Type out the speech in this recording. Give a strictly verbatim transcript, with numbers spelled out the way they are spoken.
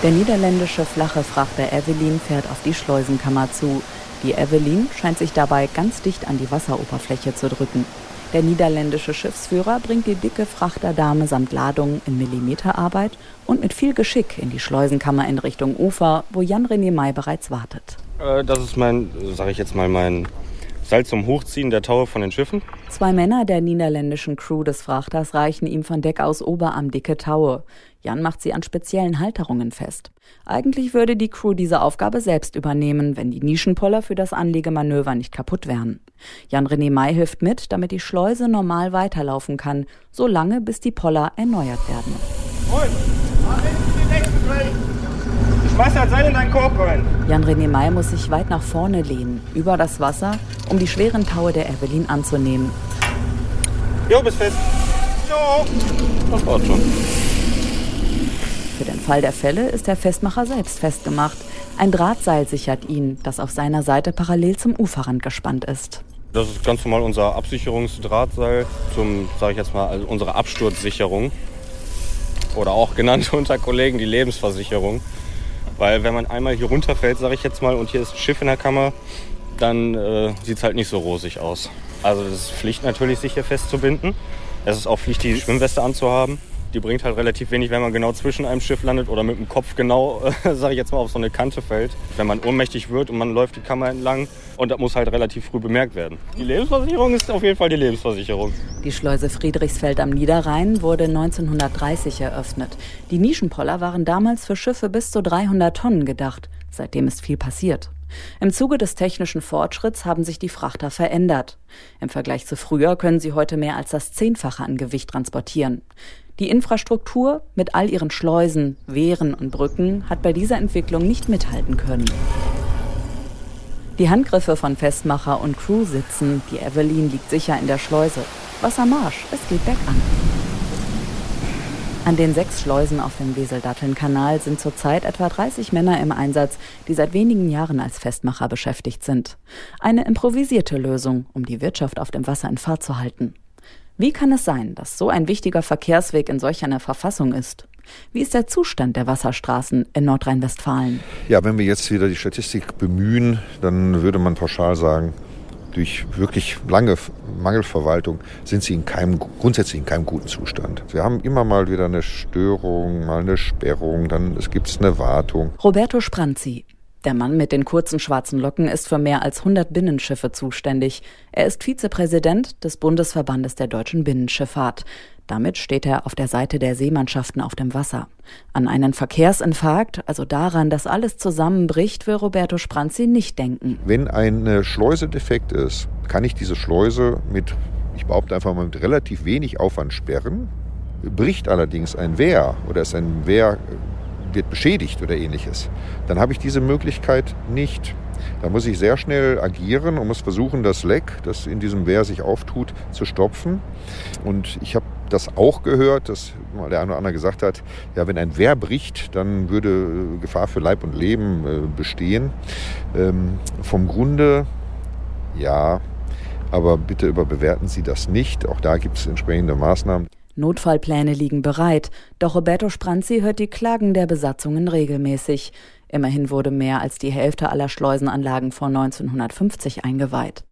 Der niederländische flache Frachter Evelyn fährt auf die Schleusenkammer zu. Die Evelyn scheint sich dabei ganz dicht an die Wasseroberfläche zu drücken. Der niederländische Schiffsführer bringt die dicke Frachterdame samt Ladung in Millimeterarbeit und mit viel Geschick in die Schleusenkammer in Richtung Ufer, wo Jan-René May bereits wartet. Äh, das ist mein, sage ich jetzt mal, mein Seil zum Hochziehen der Taue von den Schiffen. Zwei Männer der niederländischen Crew des Frachters reichen ihm von Deck aus oberarmdicke Taue. Jan macht sie an speziellen Halterungen fest. Eigentlich würde die Crew diese Aufgabe selbst übernehmen, wenn die Nischenpoller für das Anlegemanöver nicht kaputt wären. Jan-René May hilft mit, damit die Schleuse normal weiterlaufen kann, so lange bis die Poller erneuert werden. Ich schmeiß das Seil in deinen Korb rein. Jan-René May muss sich weit nach vorne lehnen, über das Wasser, um die schweren Taue der Evelyn anzunehmen. Jo, bist fest. Jo. Das war's schon. Für den Fall der Fälle ist der Festmacher selbst festgemacht. Ein Drahtseil sichert ihn, das auf seiner Seite parallel zum Uferrand gespannt ist. Das ist ganz normal unser Absicherungsdrahtseil zum, sage ich jetzt mal, also unsere Absturzsicherung. Oder auch genannt unter Kollegen die Lebensversicherung. Weil wenn man einmal hier runterfällt, sage ich jetzt mal, und hier ist ein Schiff in der Kammer, dann äh, sieht es halt nicht so rosig aus. Also das ist Pflicht natürlich, sich hier festzubinden. Es ist auch Pflicht, die Schwimmweste anzuhaben. Die bringt halt relativ wenig, wenn man genau zwischen einem Schiff landet oder mit dem Kopf genau, äh, sage ich jetzt mal, auf so eine Kante fällt. Wenn man ohnmächtig wird und man läuft die Kammer entlang, und das muss halt relativ früh bemerkt werden. Die Lebensversicherung ist auf jeden Fall die Lebensversicherung. Die Schleuse Friedrichsfeld am Niederrhein wurde neunzehnhundertdreißig eröffnet. Die Nischenpoller waren damals für Schiffe bis zu dreihundert Tonnen gedacht. Seitdem ist viel passiert. Im Zuge des technischen Fortschritts haben sich die Frachter verändert. Im Vergleich zu früher können sie heute mehr als das Zehnfache an Gewicht transportieren. Die Infrastruktur mit all ihren Schleusen, Wehren und Brücken hat bei dieser Entwicklung nicht mithalten können. Die Handgriffe von Festmacher und Crew sitzen, die Evelyn liegt sicher in der Schleuse. Wassermarsch, es geht bergan. An den sechs Schleusen auf dem Wesel-Datteln-Kanal sind zurzeit etwa dreißig Männer im Einsatz, die seit wenigen Jahren als Festmacher beschäftigt sind. Eine improvisierte Lösung, um die Wirtschaft auf dem Wasser in Fahrt zu halten. Wie kann es sein, dass so ein wichtiger Verkehrsweg in solch einer Verfassung ist? Wie ist der Zustand der Wasserstraßen in Nordrhein-Westfalen? Ja, wenn wir jetzt wieder die Statistik bemühen, dann würde man pauschal sagen, durch wirklich lange Mangelverwaltung sind sie in keinem, grundsätzlich in keinem guten Zustand. Wir haben immer mal wieder eine Störung, mal eine Sperrung, dann gibt es eine Wartung. Roberto Spranzi. Der Mann mit den kurzen schwarzen Locken ist für mehr als hundert Binnenschiffe zuständig. Er ist Vizepräsident des Bundesverbandes der deutschen Binnenschifffahrt. Damit steht er auf der Seite der Seemannschaften auf dem Wasser. An einen Verkehrsinfarkt, also daran, dass alles zusammenbricht, will Roberto Spranzi nicht denken. Wenn eine Schleuse defekt ist, kann ich diese Schleuse mit, ich behaupte einfach mal, mit relativ wenig Aufwand sperren. Bricht allerdings ein Wehr oder ist ein Wehr wird beschädigt oder ähnliches, dann habe ich diese Möglichkeit nicht. Da muss ich sehr schnell agieren und muss versuchen, das Leck, das in diesem Wehr sich auftut, zu stopfen. Und ich habe das auch gehört, dass mal der eine oder andere gesagt hat, ja, wenn ein Wehr bricht, dann würde Gefahr für Leib und Leben äh, bestehen. Ähm, vom Grunde, ja, aber bitte überbewerten Sie das nicht. Auch da gibt es entsprechende Maßnahmen. Notfallpläne liegen bereit, doch Roberto Spranzi hört die Klagen der Besatzungen regelmäßig. Immerhin wurde mehr als die Hälfte aller Schleusenanlagen vor neunzehnhundertfünfzig eingeweiht.